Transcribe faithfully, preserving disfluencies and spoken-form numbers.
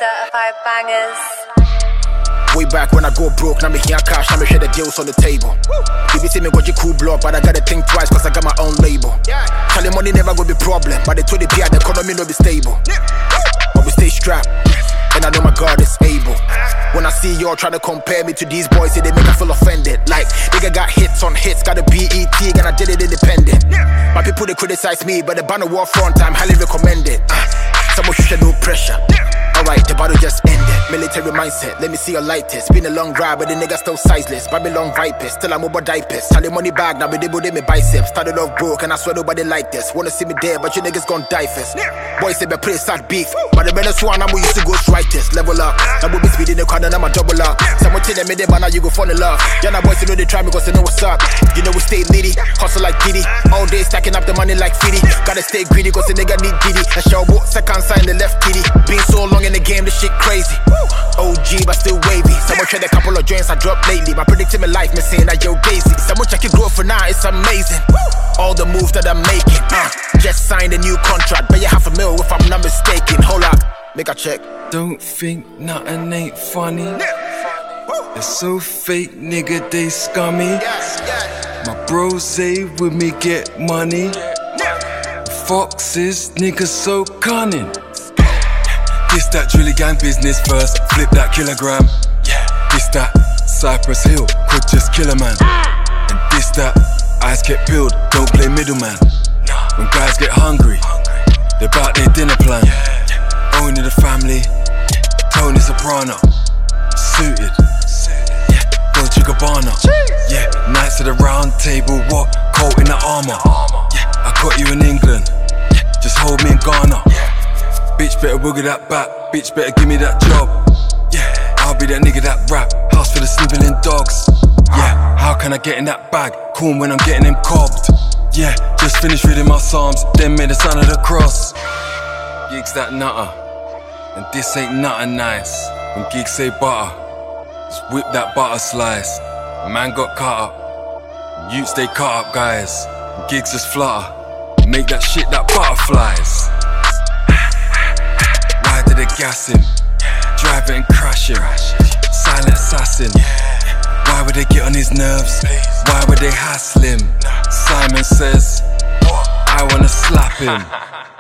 Certified bangers. Way back when I go broke, now me here cash, now me share the deals on the table. You be see me got your cool block, but I gotta think twice cause I got my own label. Charlie money never gonna be problem, but they told the P I the economy no be stable. But we stay strapped, and I know my God is able. When I see y'all try to compare me to these boys, say they make I feel offended. Like, nigga got hits on hits, got a B E T, and I did it independent. My people they criticize me, but the banner war front, I'm highly recommended. Uh, Someone should no pressure. Alright, the battle just ended. Military mindset, let me see your lightest. Been a long ride, but the nigga still sizeless. Babylon vipers, still I'm over diapers. Tally money bag, now we did with me biceps. Started off broke, and I swear nobody like this. Wanna see me dead, but you niggas gon' die first. Boys say me pretty sad beef, but the better one, I'm used to go writers. Level up, now we be speeding the corner, I'm a double up. Someone tell them me, man, now you go fall in love. Yeah, now boys, you know they try me cause they know what's up. You know we stay litty, hustle like Diddy. All day stacking up the money like Fiddy. Gotta stay greedy cause the nigga need Diddy. And show boat, second sign the left kitty. Been so long in the game, this shit crazy. O G but still wavy. Someone tried a couple of joints I dropped lately. My predicting my life, me saying that yo Daisy. Someone check your growth for now, it's amazing. All the moves that I'm making. Uh, just signed a new contract, but you half a mil if I'm not mistaken. Hold up, make a check. Don't think nothing ain't funny. They're so fake, nigga, they scummy. My bros say with me get money. Foxes, niggas so cunning. This that Drilly Gang business first, flip that kilogram. This that Cypress Hill, could just kill a man. And this that eyes get peeled, don't play middleman. When guys get hungry, they're about their dinner plan. Owning the family, Tony Soprano. Suited, Dolce Gabbana. Yeah, Knights of the Round Table, what? Coat in the armor. Yeah, I got you in England, just hold me in Ghana. Bitch better wiggle that back, bitch better give me that job. Yeah, I'll be that nigga that rap, house for the snivelling dogs. Yeah, how can I get in that bag, cool when I'm getting them cobbed. Yeah, just finished reading my psalms, then made the sign of the cross. Gigs that nutter, and this ain't nothing nice. When gigs say butter, just whip that butter slice. Man got cut up, youths they cut up guys. Gigs just flutter, make that shit that butterflies. Why did they gas him? Drive it and crash him. Silent assassin. Why would they get on his nerves? Why would they hassle him? Simon says, I wanna slap him.